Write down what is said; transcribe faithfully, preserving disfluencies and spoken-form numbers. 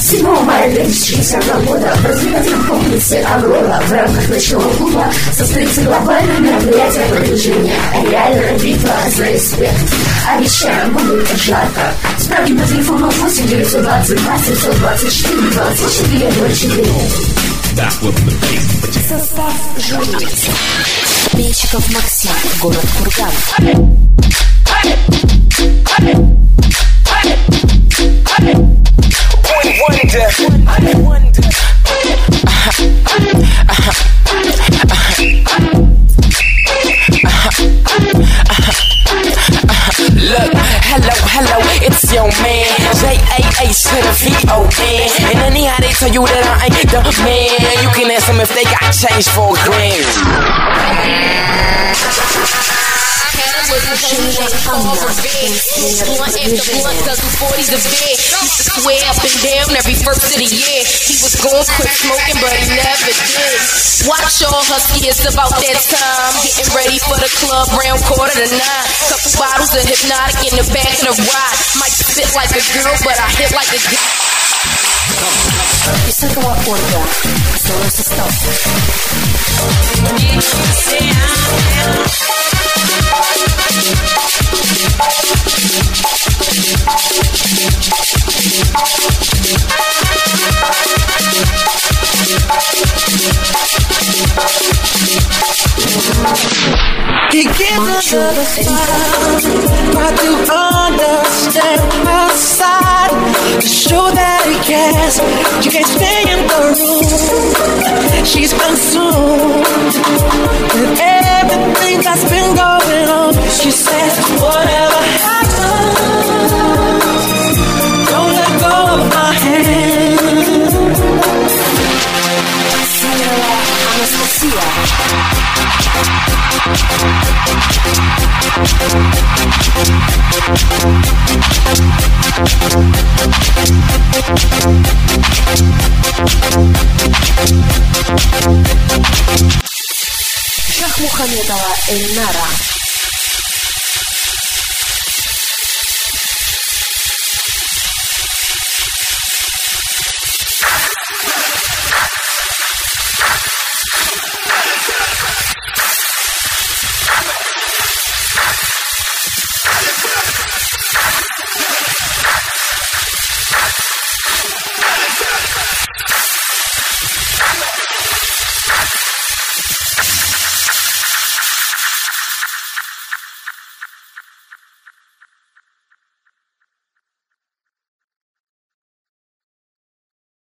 седьмого мая две тысячи десятого года в развлекательном комплексе «Аврора» в рамках ночного клуба состоится глобальное мероприятие продвижения «Реальная битва за респект». А вечером будет жарко. Справки по телефону восемь девятьсот двадцать два семьсот двадцать четыре двадцать четыре двадцать четыре. Состав жюри: Меньшиков Максим, город Курган. Look, hello, hello, it's your man J A H to the V O N. And anyhow they tell you that I ain't the man, you can ask them if they got change for a grand. Blunt after blunt, cause we forties a bed. Used to swear up and down every first of the year he was gon' quit smoking, but he never did. Watch all husky, it's about that time. Getting ready for the club round quarter to nine. Couple bottles of hypnotic in the back of the ride. Might sit like a girl, but I hit like a guy. Высокого орда. Основной состав. He gives us a smile, try to understand her side, to show that he cares. She can't stay in the room, she's consumed with everything that's been going on. She says, whatever happens, don't let go of my hand. Señora Anastasia. Шахмухамедова Эльнара.